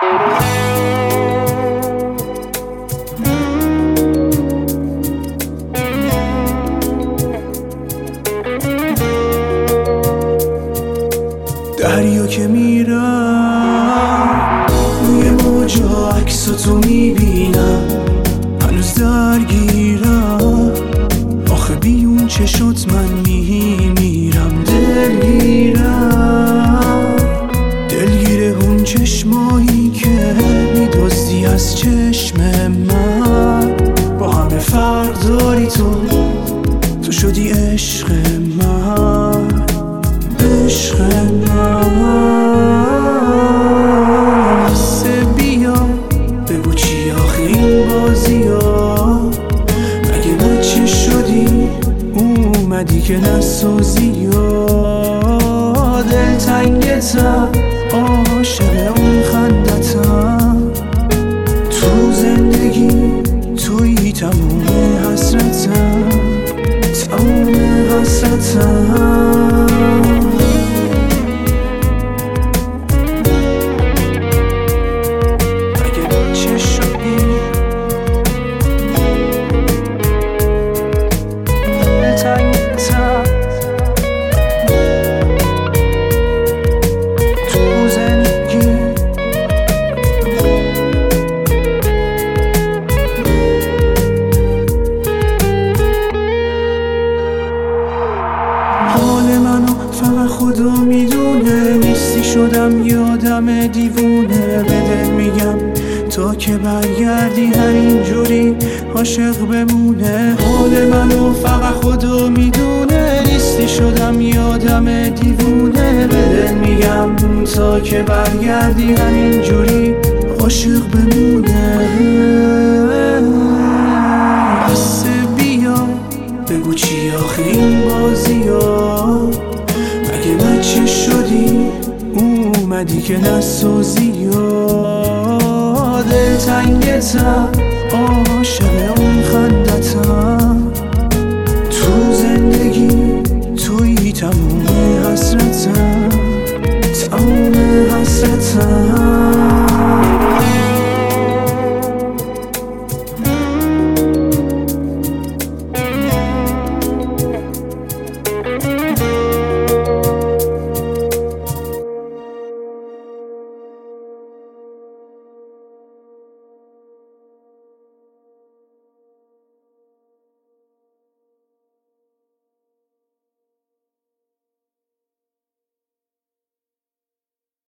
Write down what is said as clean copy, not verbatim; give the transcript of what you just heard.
دریا که میرم روی موجا عکساتو میبینم، هنوز درگیرم آخه بیون چشات من میمیرم. دلگیر اون چشمایی که میدزدی از چشم من، با همه فرق داری تو شدی عشق من، عشق من. بسه بیا بگو چی آخه این بازی ها، مگه بچه شدی اومدی که نسازی ها؟ دلتنگتم عاشق اون خندتم، تو زندگی توی تموم حسرتم، تموم حسرتم. حال منو فقط خدا میدونه، نیستی شدم یادم دیوونه. به دل میگم تا که برگردی همینجوری عاشق بمونه. حال منو فقط خدا میدونه، نیستی شدم یادم دیوونه. به دل میگم تا که برگردی همینجوری عاشق بمونه. بس بیا بگو چی آخه این بازی ها، مگه بچه شدی اومدی که نسازی ها؟ دلتنگتم عاشق اون خندتم، تو زندگی توی تموم حسرتم، تموم حسرتم.